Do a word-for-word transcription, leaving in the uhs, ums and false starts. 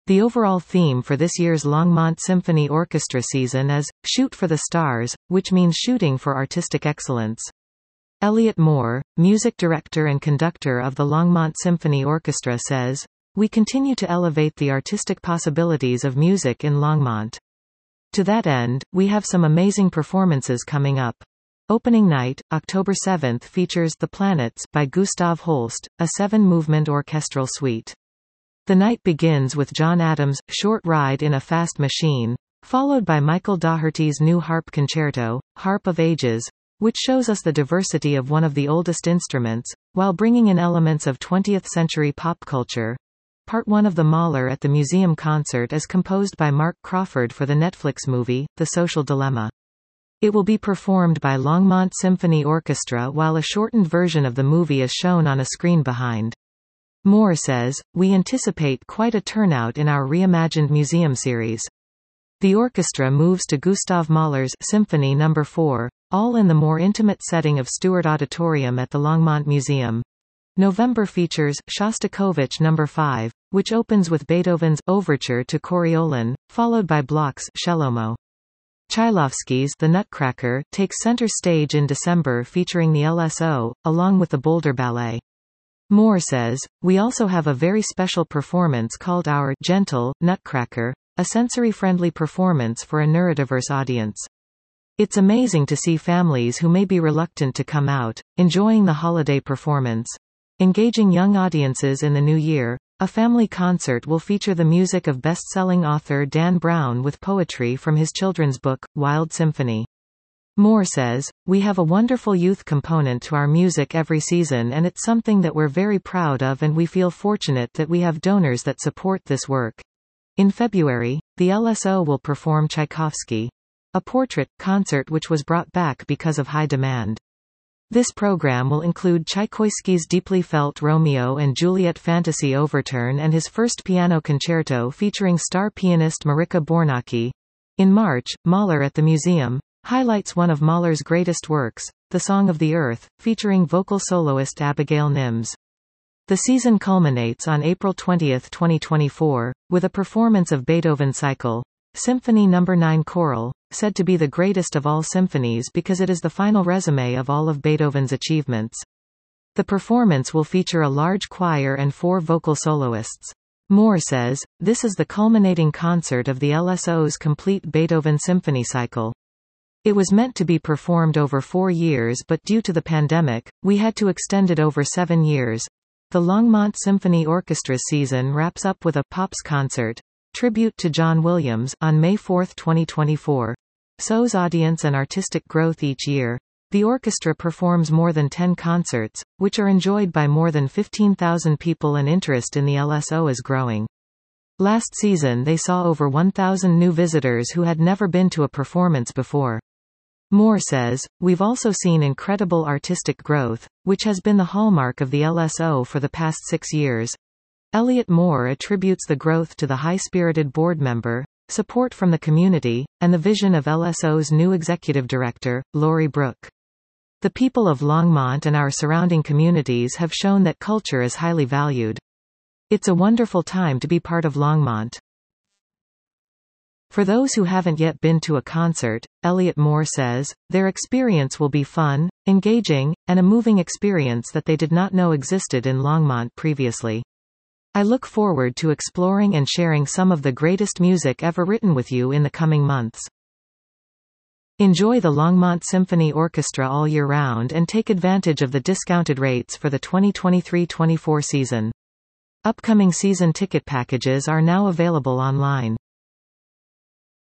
The overall theme for this year's Longmont Symphony Orchestra season is, Shoot for the Stars, which means shooting for artistic excellence. Elliot Moore, music director and conductor of the Longmont Symphony Orchestra says, "We continue to elevate the artistic possibilities of music in Longmont. To that end, we have some amazing performances coming up. Opening night, October seventh, features The Planets by Gustav Holst, a seven-movement orchestral suite. The night begins with John Adams' Short Ride in a Fast Machine, followed by Michael Dougherty's new harp concerto, Harp of Ages, which shows us the diversity of one of the oldest instruments, while bringing in elements of twentieth century pop culture. Part one of the Mahler at the Museum concert is composed by Mark Crawford for the Netflix movie, The Social Dilemma. It will be performed by Longmont Symphony Orchestra while a shortened version of the movie is shown on a screen behind." Moore says, "We anticipate quite a turnout in our reimagined museum series. The orchestra moves to Gustav Mahler's Symphony number four, all in the more intimate setting of Stewart Auditorium at the Longmont Museum. November features Shostakovich number five, which opens with Beethoven's Overture to Coriolan, followed by Bloch's Shelomo. Tchaikovsky's The Nutcracker takes center stage in December featuring the L S O, along with the Boulder Ballet." Moore says, "We also have a very special performance called our Gentle Nutcracker, a sensory-friendly performance for a neurodiverse audience. It's amazing to see families who may be reluctant to come out, enjoying the holiday performance. Engaging young audiences in the new year, a family concert will feature the music of best-selling author Dan Brown with poetry from his children's book, Wild Symphony." Moore says, "We have a wonderful youth component to our music every season, and it's something that we're very proud of, and we feel fortunate that we have donors that support this work." In February, the L S O will perform Tchaikovsky, a portrait concert which was brought back because of high demand. This program will include Tchaikovsky's deeply felt Romeo and Juliet Fantasy Overture and his first piano concerto featuring star pianist Marika Bornacki. In March, Mahler at the Museum highlights one of Mahler's greatest works, The Song of the Earth, featuring vocal soloist Abigail Nims. The season culminates on April twentieth, twenty twenty-four, with a performance of Beethoven's Cycle, Symphony number nine Choral, said to be the greatest of all symphonies because it is the final resume of all of Beethoven's achievements. The performance will feature a large choir and four vocal soloists. Moore says, "This is the culminating concert of the L S O's complete Beethoven symphony cycle. It was meant to be performed over four years, but due to the pandemic, we had to extend it over seven years. The Longmont Symphony Orchestra's season wraps up with a Pops concert, Tribute to John Williams, on May fourth, twenty twenty-four. So's audience and artistic growth each year. The orchestra performs more than ten concerts, which are enjoyed by more than fifteen thousand people, and interest in the L S O is growing. Last season they saw over one thousand new visitors who had never been to a performance before." Moore says, "We've also seen incredible artistic growth, which has been the hallmark of the L S O for the past six years. Elliot Moore attributes the growth to the high-spirited board member, support from the community, and the vision of L S O's new executive director, Laurie Brooke. The people of Longmont and our surrounding communities have shown that culture is highly valued. It's a wonderful time to be part of Longmont." For those who haven't yet been to a concert, Elliot Moore says, their experience will be fun, engaging, and a moving experience that they did not know existed in Longmont previously. "I look forward to exploring and sharing some of the greatest music ever written with you in the coming months. Enjoy the Longmont Symphony Orchestra all year round and take advantage of the discounted rates for the twenty twenty-three twenty-four season. Upcoming season ticket packages are now available online.